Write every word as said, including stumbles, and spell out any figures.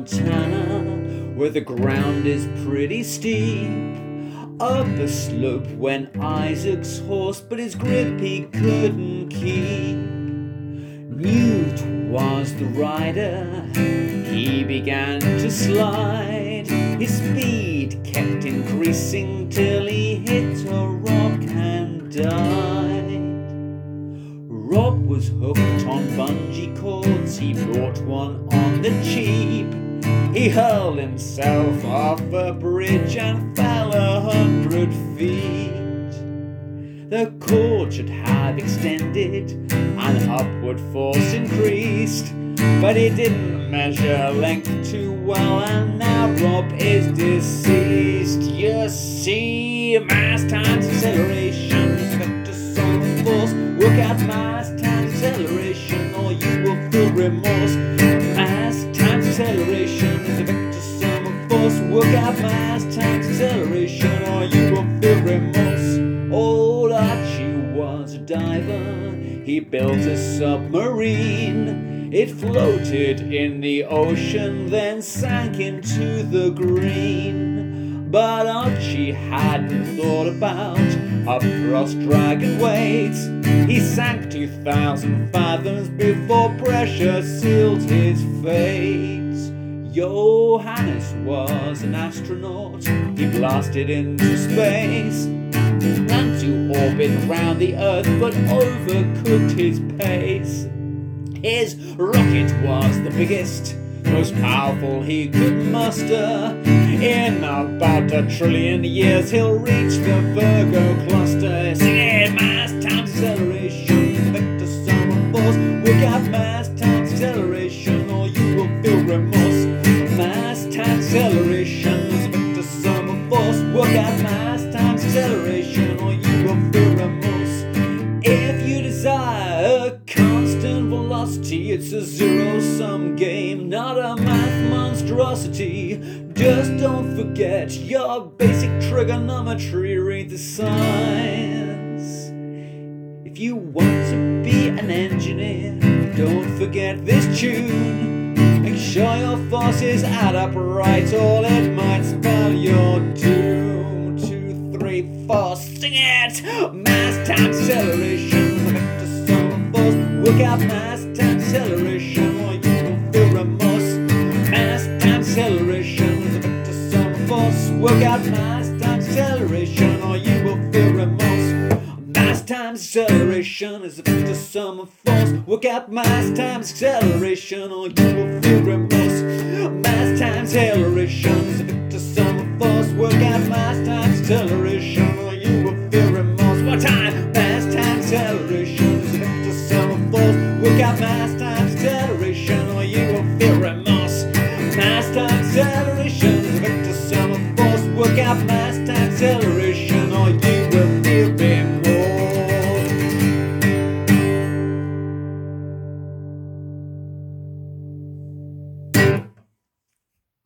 Montana, where the ground is pretty steep. Up a slope went Isaac's horse, but his grip he couldn't keep. Newt was the rider, he began to slide. His speed kept increasing till he hit a rock and died. Rob was hooked on bungee cords, he brought one on the cheap. He hurled himself off a bridge and fell a hundred feet. The cord should have extended and upward force increased, but it didn't measure length too well, and now Rob is deceased. You see, mass times acceleration is a vector sum of force. Work out mass times acceleration or you will feel remorse. Mass times acceleration is a vector sum of force. Work out mass times acceleration or you will feel remorse. Old Archie was a diver, he built a submarine. It floated in the ocean, then sank into the green. But Archie hadn't thought about upthrust drag and weight. He sank two thousand fathoms before pressure sealed his fate. Johannes was an astronaut, he blasted into space. Ran to orbit around the Earth, but overcooked his pace. His rocket was the biggest, most powerful he could muster. In about a trillion years he'll reach the Virgo cluster. Sing it, mass times acceleration, vector sum of force. Work out mass times acceleration or you will feel remorse. Mass times acceleration is vector sum of force. Work out mass times acceleration or you will feel remorse. If you desire a constant velocity, it's a zero-sum game, not a math monstrosity. Just don't forget your basic trigonometry, read the signs. If you want to be an engineer, don't forget this tune. Make sure your forces add up right, or it might spell your doom. Two, three, four, sing it! Mass times acceleration, vector sum of force. Work out mass times acceleration or you will feel remorse. Mass times acceleration is a vector sum of force. Work out mass times acceleration or you will feel remorse. Mass times acceleration is a vector sum of force. Work out mass times acceleration or you will feel remorse. Mass times acceleration is a vector sum of force. Work out mass times acceleration or you will feel remorse. One time, mass times acceleration is a vector sum of force. Work out mass times acceleration or you will feel remorse. Mass times acceleration is a vector sum of force. Work out mass times acceleration.